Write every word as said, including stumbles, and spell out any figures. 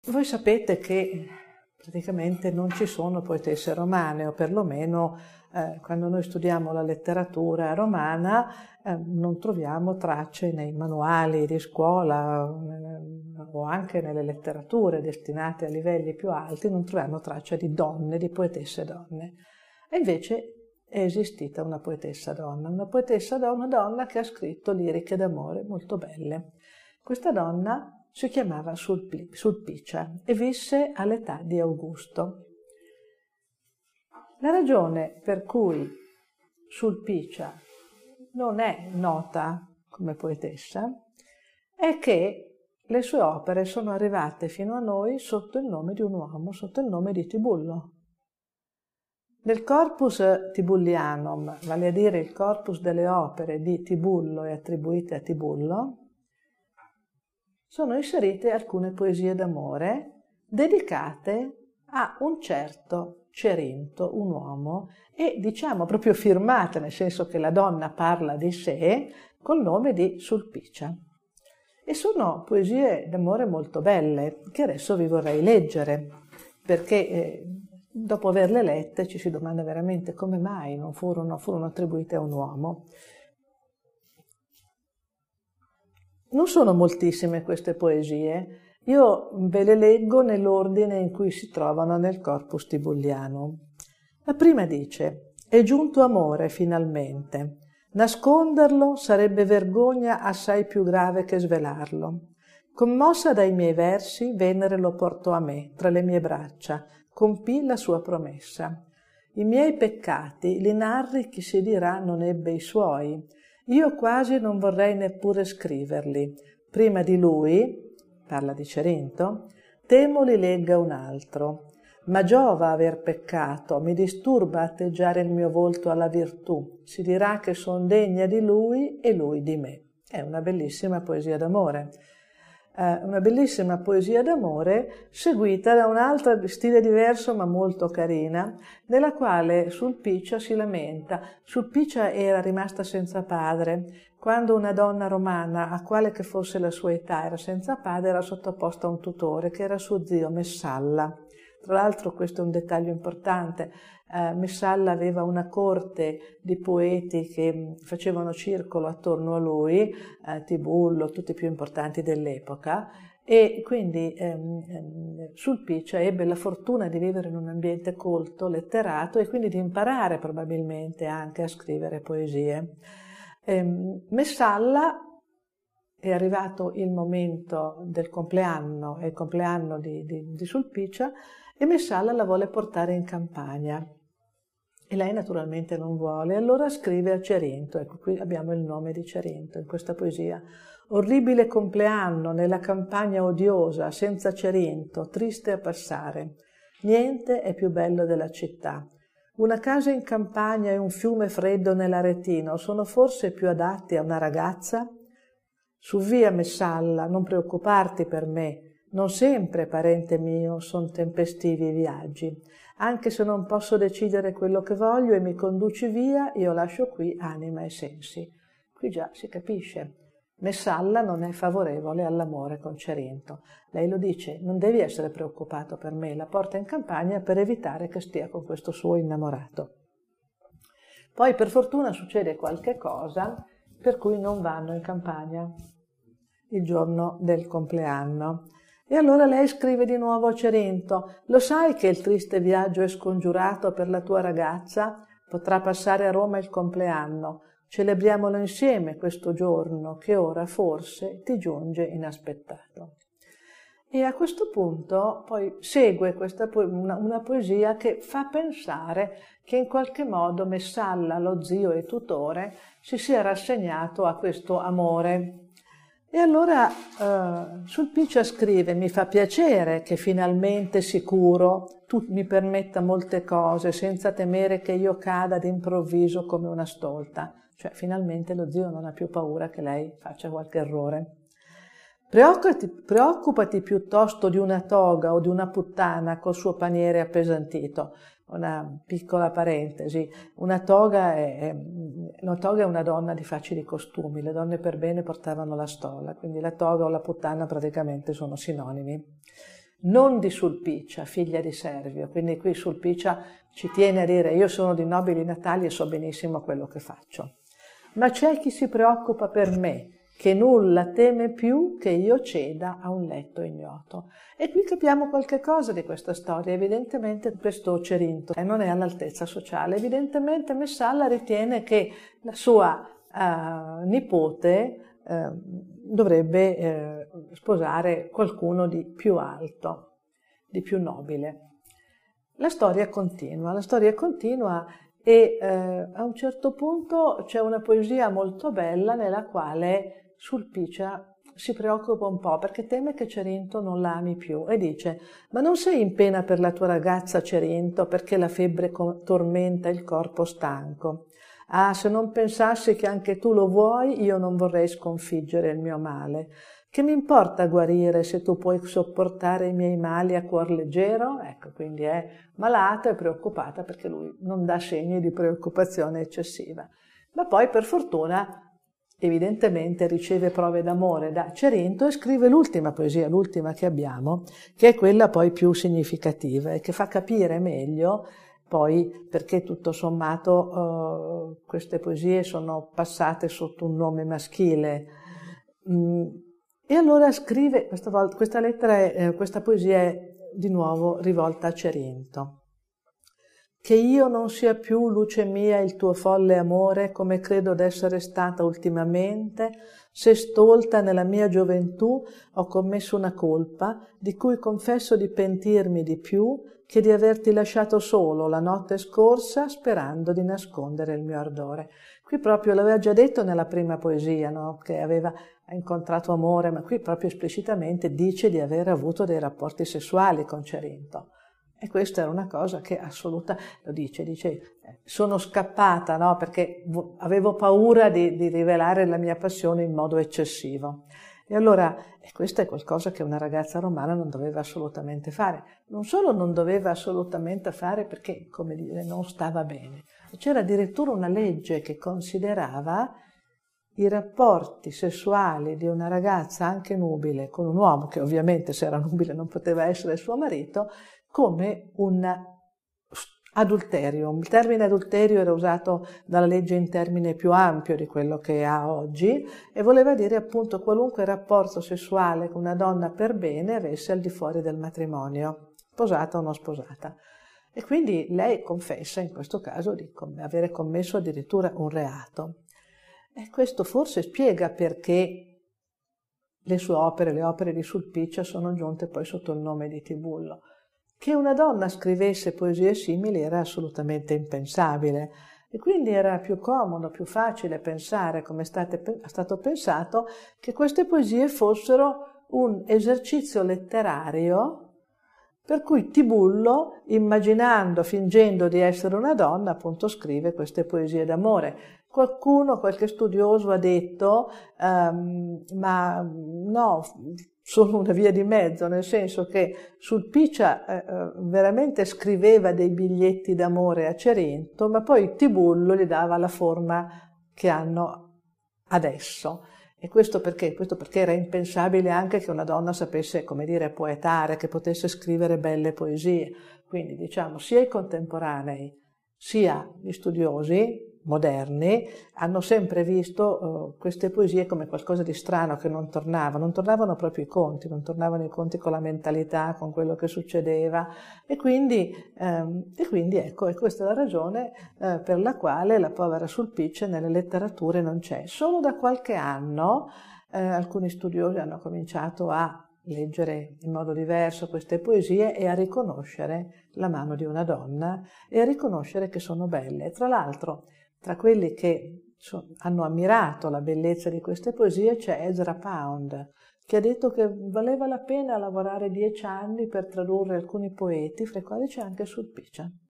Voi sapete che praticamente non ci sono poetesse romane, o perlomeno eh, quando noi studiamo la letteratura romana eh, non troviamo tracce nei manuali di scuola eh, o anche nelle letterature destinate a livelli più alti, non troviamo traccia di donne, di poetesse donne. E invece è esistita una poetessa donna, una poetessa donna, una donna che ha scritto liriche d'amore molto belle. Questa donna si chiamava Sulpicia e visse all'età di Augusto. La ragione per cui Sulpicia non è nota come poetessa è che le sue opere sono arrivate fino a noi sotto il nome di un uomo, sotto il nome di Tibullo. Nel corpus Tibullianum, vale a dire il corpus delle opere di Tibullo e attribuite a Tibullo, sono inserite alcune poesie d'amore dedicate a un certo Cerinto, un uomo, e diciamo proprio firmate, nel senso che la donna parla di sé, col nome di Sulpicia. E sono poesie d'amore molto belle, che adesso vi vorrei leggere, perché eh, dopo averle lette ci si domanda veramente come mai non furono, furono attribuite a un uomo. Non sono moltissime queste poesie, io ve le leggo nell'ordine in cui si trovano nel corpus tibulliano. La prima dice: «È giunto amore finalmente, nasconderlo sarebbe vergogna assai più grave che svelarlo. Commossa dai miei versi, Venere lo portò a me, tra le mie braccia, compì la sua promessa. I miei peccati li narri chi si dirà non ebbe i suoi. Io quasi non vorrei neppure scriverli. Prima di lui, parla di Cerinto, temo li legga un altro. Ma giova aver peccato, mi disturba atteggiare il mio volto alla virtù. Si dirà che son degna di lui e lui di me». È una bellissima poesia d'amore. Eh, una bellissima poesia d'amore seguita da un'altra di stile diverso ma molto carina, nella quale Sulpicia si lamenta. Sulpicia era rimasta senza padre. Quando una donna romana, a quale che fosse la sua età, era senza padre, era sottoposta a un tutore che era suo zio Messalla. Tra l'altro questo è un dettaglio importante. Eh, Messalla aveva una corte di poeti che facevano circolo attorno a lui, eh, Tibullo, tutti i più importanti dell'epoca, e quindi ehm, Sulpicia ebbe la fortuna di vivere in un ambiente colto, letterato, e quindi di imparare probabilmente anche a scrivere poesie. Eh, Messalla, è arrivato il momento del compleanno, è il compleanno di, di, di Sulpicia, e Messalla la vuole portare in campagna. E lei naturalmente non vuole, allora scrive a Cerinto. Ecco, qui abbiamo il nome di Cerinto in questa poesia. «Orribile compleanno nella campagna odiosa, senza Cerinto, triste a passare. Niente è più bello della città. Una casa in campagna e un fiume freddo nell'Aretino sono forse più adatti a una ragazza? Su via, Messalla, non preoccuparti per me. Non sempre, parente mio, son tempestivi i viaggi. Anche se non posso decidere quello che voglio e mi conduci via, io lascio qui anima e sensi». Qui già si capisce. Messalla non è favorevole all'amore con Cerinto. Lei lo dice: non devi essere preoccupato per me, la porta in campagna per evitare che stia con questo suo innamorato. Poi per fortuna succede qualche cosa per cui non vanno in campagna il giorno del compleanno. E allora lei scrive di nuovo a Cerinto: «Lo sai che il triste viaggio è scongiurato per la tua ragazza? Potrà passare a Roma il compleanno. Celebriamolo insieme questo giorno che ora forse ti giunge inaspettato». E a questo punto poi segue questa po- una, una poesia che fa pensare che in qualche modo Messalla, lo zio e tutore, si sia rassegnato a questo amore. E allora eh, Sulpicia scrive: «Mi fa piacere che finalmente sicuro tu mi permetta molte cose senza temere che io cada d'improvviso come una stolta». Cioè finalmente lo zio non ha più paura che lei faccia qualche errore. Preoccupati, preoccupati piuttosto di una toga o di una puttana col suo paniere appesantito. Una piccola parentesi, una toga è, una toga è una donna di facili costumi, le donne per bene portavano la stola, quindi la toga o la puttana praticamente sono sinonimi. non di Sulpicia, figlia di Servio. Quindi qui Sulpicia ci tiene a dire io sono di nobili natali e so benissimo quello che faccio. Ma c'è chi si preoccupa per me, che nulla teme più che io ceda a un letto ignoto. E qui capiamo qualche cosa di questa storia. Evidentemente questo Cerinto non è all'altezza sociale. Evidentemente Messalla ritiene che la sua uh, nipote uh, dovrebbe uh, sposare qualcuno di più alto, di più nobile. La storia continua, la storia continua e eh, a un certo punto c'è una poesia molto bella nella quale Sulpicia si preoccupa un po' perché teme che Cerinto non la ami più e dice: ma non sei in pena per la tua ragazza Cerinto perché la febbre tormenta il corpo stanco? Ah, se non pensassi che anche tu lo vuoi, io non vorrei sconfiggere il mio male. Che mi importa guarire se tu puoi sopportare i miei mali a cuor leggero? Ecco, quindi è malata e preoccupata perché lui non dà segni di preoccupazione eccessiva. Ma poi, per fortuna, evidentemente riceve prove d'amore da Cerinto e scrive l'ultima poesia, l'ultima che abbiamo, che è quella poi più significativa e che fa capire meglio poi perché tutto sommato uh, queste poesie sono passate sotto un nome maschile. Mm. E allora scrive, questa, volta, questa lettera, è, eh, questa poesia è di nuovo rivolta a Cerinto. Che io non sia più, luce mia, il tuo folle amore, come credo d'essere stata ultimamente, se stolta nella mia gioventù ho commesso una colpa, di cui confesso di pentirmi di più che di averti lasciato solo la notte scorsa, sperando di nascondere il mio ardore. Qui proprio l'aveva già detto nella prima poesia, no? Che aveva incontrato amore, ma qui proprio esplicitamente dice di aver avuto dei rapporti sessuali con Cerinto. E questa era una cosa che assoluta, lo dice, dice, sono scappata, no? Perché avevo paura di, di rivelare la mia passione in modo eccessivo. E allora, e questo è qualcosa che una ragazza romana non doveva assolutamente fare. Non solo non doveva assolutamente fare perché, come dire, non stava bene. C'era addirittura una legge che considerava i rapporti sessuali di una ragazza anche nubile con un uomo, che ovviamente se era nubile non poteva essere suo marito, come un adulterio. Il termine adulterio era usato dalla legge in termine più ampio di quello che ha oggi e voleva dire appunto qualunque rapporto sessuale che una donna per bene avesse al di fuori del matrimonio, sposata o non sposata. E quindi lei confessa in questo caso di avere commesso addirittura un reato. E questo forse spiega perché le sue opere, le opere di Sulpicia, sono giunte poi sotto il nome di Tibullo. Che una donna scrivesse poesie simili era assolutamente impensabile e quindi era più comodo, più facile pensare, come è stato pensato, che queste poesie fossero un esercizio letterario per cui Tibullo, immaginando, fingendo di essere una donna, appunto scrive queste poesie d'amore. Qualcuno, qualche studioso ha detto, um, ma no, sono una via di mezzo, nel senso che Sulpicia eh, veramente scriveva dei biglietti d'amore a Cerinto, ma poi Tibullo gli dava la forma che hanno adesso. E questo perché? Questo perché era impensabile anche che una donna sapesse, come dire, poetare, che potesse scrivere belle poesie. Quindi, diciamo, sia i contemporanei, sia gli studiosi moderni hanno sempre visto uh, queste poesie come qualcosa di strano che non tornava, non tornavano proprio i conti, non tornavano i conti con la mentalità, con quello che succedeva e quindi, um, e quindi ecco, e questa è la ragione uh, per la quale la povera Sulpicia nelle letterature non c'è. Solo da qualche anno uh, alcuni studiosi hanno cominciato a leggere in modo diverso queste poesie e a riconoscere la mano di una donna e a riconoscere che sono belle. Tra l'altro, tra quelli che so, hanno ammirato la bellezza di queste poesie c'è Ezra Pound, che ha detto che valeva la pena lavorare dieci anni per tradurre alcuni poeti, fra i quali c'è anche Sulpicia.